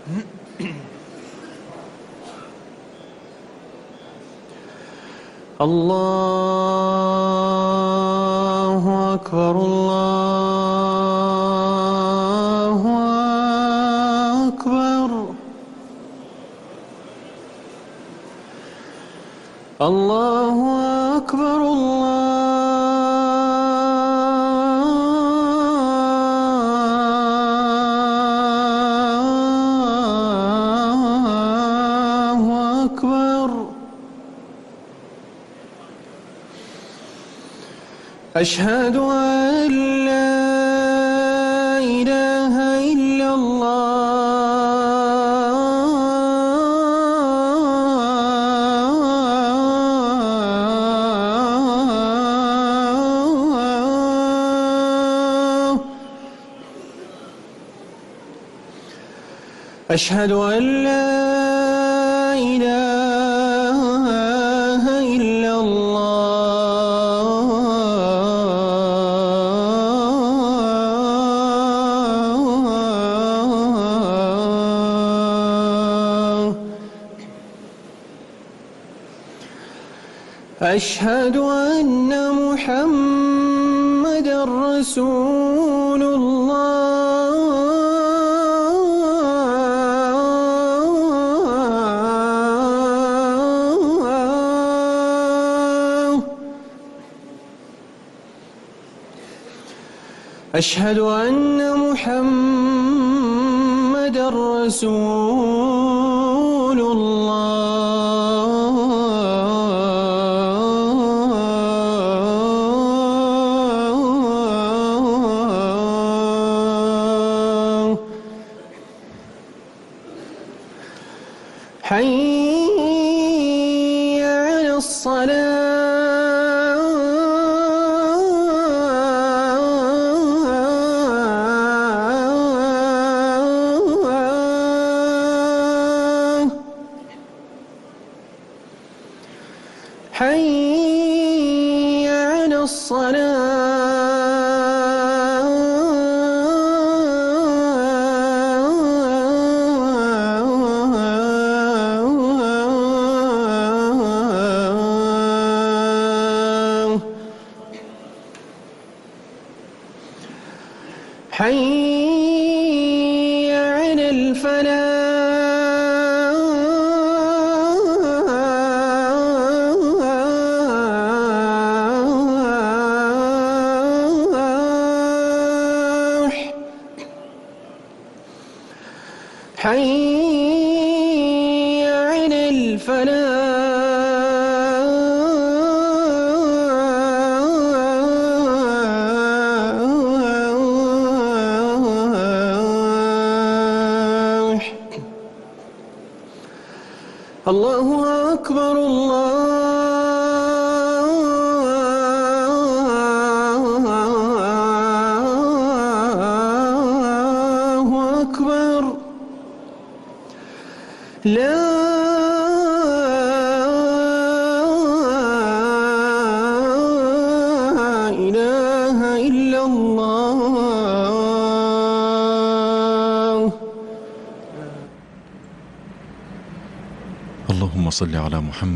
الله أكبر الله أكبر الله أكبر الله أكبر. أشهد أن لا إله إلا الله. أشهد أن لا إله إلا الله. أشهد أن محمدًا رسول الله. أشهد أن محمدًا رسول الله. حي على الصلاة. حي على الصلاة. حي على الفلاح. حي على الفلاح. الله أكبر الله أكبر. لا إله إلا الله. اللهم صل على محمد